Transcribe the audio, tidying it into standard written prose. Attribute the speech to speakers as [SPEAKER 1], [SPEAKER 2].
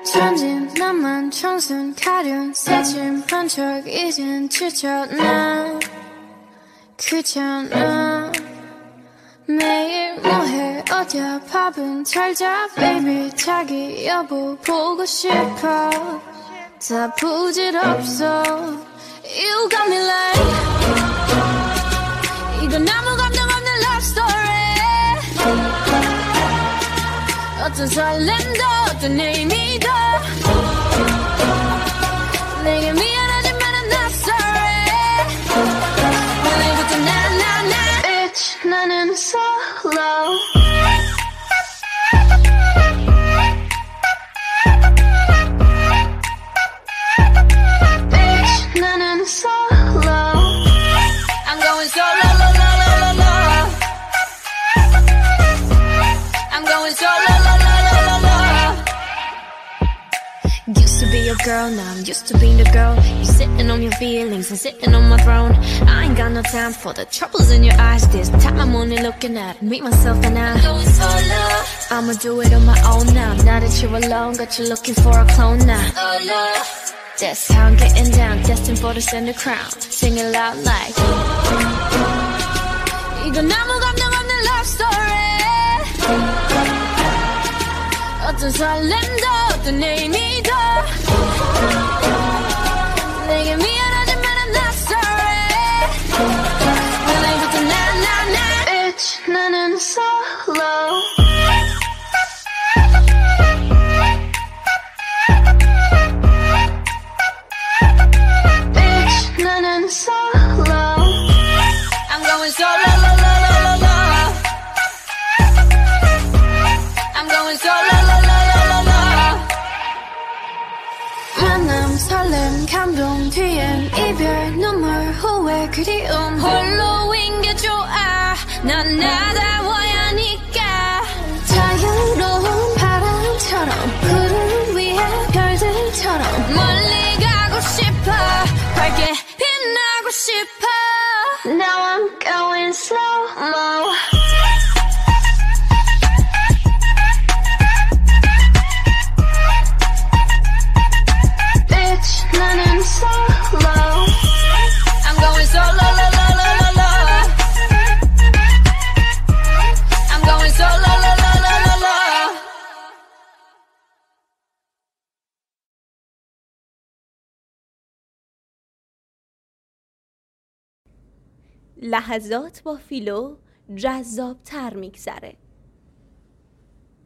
[SPEAKER 1] 천진 나만 청순 가련 새침한 척 이젠 지쳤나 귀찮아 매일 뭐해 어디야 밥은 잘자 baby 자기 여보 보고 싶어 다 부질없어 You got me like 이건 아무 감정 없는 love story 어떤 설렘도 어떤 의미도 내게 미안하지만 I'm not sorry 오늘부터 나 Bitch 나는 solo Bitch 나는 solo I'm going solo la la la la la I'm going solo la la la la la Used to be your girl, now I'm used to being the girl. You sitting on your feelings and sitting on my throne. I ain't got no time for the troubles in your eyes. This time I'm only looking at me, myself and I. Going solo. I'ma do it on my own now. Now that you're alone, got you looking for a clone now. Solo. That's how I'm getting down, destined for the center crown. Sing it loud like 이건 아무 감정 없는 love story 어떤 설렘도 어떤 의미도 내게 미안하지만 I'm not sorry 오늘부터 나 Bitch 나는 solo Bitch 나는 solo I'm going solo la la la la la I'm going solo la la la la la 만남 설렘 감동 뒤엔 이별 눈물 후회 그리움 홀로인 게 좋아 난 나다워야 하니까 자유로운 바람처럼 구름 위에 별들처럼 멀리 가고 싶어 밝게 빛나고 싶어 Now I'm going slow-mo Bitch 나는 solo I'm going solo la la la la la I'm going solo la la la la la
[SPEAKER 2] لحظات با فیلو جذاب تر میگذره.